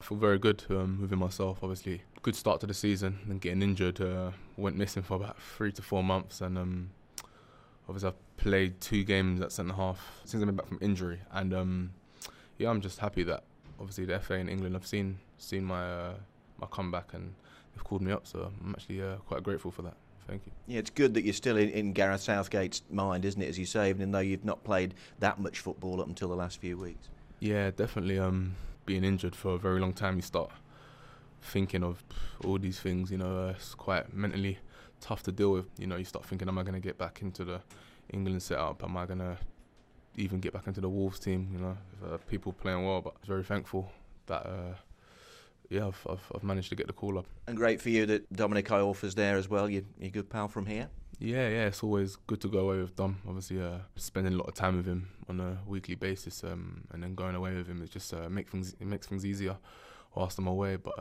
I feel very good within myself, obviously. Good start to the season, and getting injured. Went missing for about 3 to 4 months, and obviously I've played 2 games at centre half since I've been back from injury. And yeah, I'm just happy that obviously the FA in England have seen my comeback, and they've called me up. So I'm actually quite grateful for that. Thank you. Yeah, it's good that you're still in Gareth Southgate's mind, isn't it, as you say, even though you've not played that much football up until the last few weeks. Yeah, definitely. Being injured for a very long time, you start thinking of all these things. It's quite mentally tough to deal with. You start thinking, am I going to get back into the England setup? Am I going to even get back into the Wolves team? People playing well, but I was very thankful that I've managed to get the call up. And great for you that Dominic Iorfa's there as well. You're a good pal from here. Yeah, it's always good to go away with Dom. Obviously, spending a lot of time with him on a weekly basis, and then going away with him, it just makes things easier whilst I'm away. But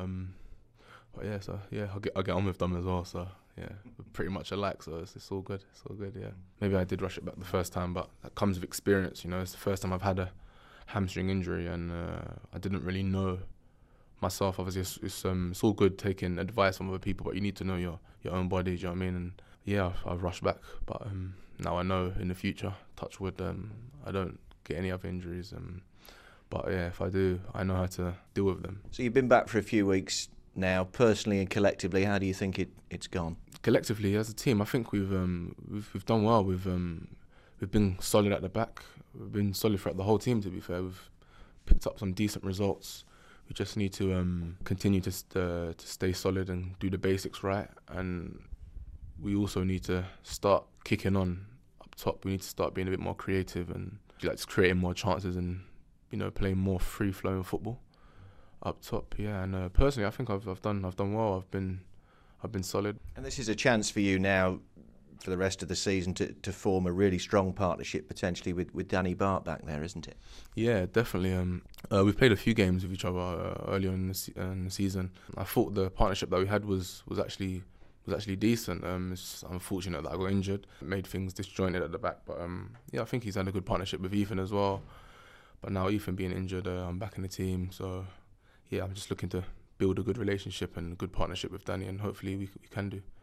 I'll get on with Dom as well. So yeah, we're pretty much alike. So it's all good. It's all good. Yeah, maybe I did rush it back the first time, but that comes with experience. It's the first time I've had a hamstring injury, and I didn't really know myself. Obviously, it's all good taking advice from other people, but you need to know your own body. Do you know what I mean? And yeah, I've rushed back, but now I know in the future, touch wood, I don't get any other injuries. But yeah, if I do, I know how to deal with them. So you've been back for a few weeks now. Personally and collectively, how do you think it's gone? Collectively, as a team, I think we've done well. We've been solid at the back. We've been solid throughout the whole team. To be fair, we've picked up some decent results. We just need to continue to stay solid and do the basics right. And we also need to start kicking on up top. We need to start being a bit more creative and just creating more chances and playing more free-flowing football up top. Yeah, and personally, I think I've done well. I've been solid. And this is a chance for you now for the rest of the season to form a really strong partnership potentially with Danny Batth back there, isn't it? Yeah, definitely. We've played a few games with each other earlier in the season. I thought the partnership that we had was actually decent. It's unfortunate that I got injured. It made things disjointed at the back. But I think he's had a good partnership with Ethan as well. But now Ethan being injured, I'm back in the team. So yeah, I'm just looking to build a good relationship and a good partnership with Danny, and hopefully we can do.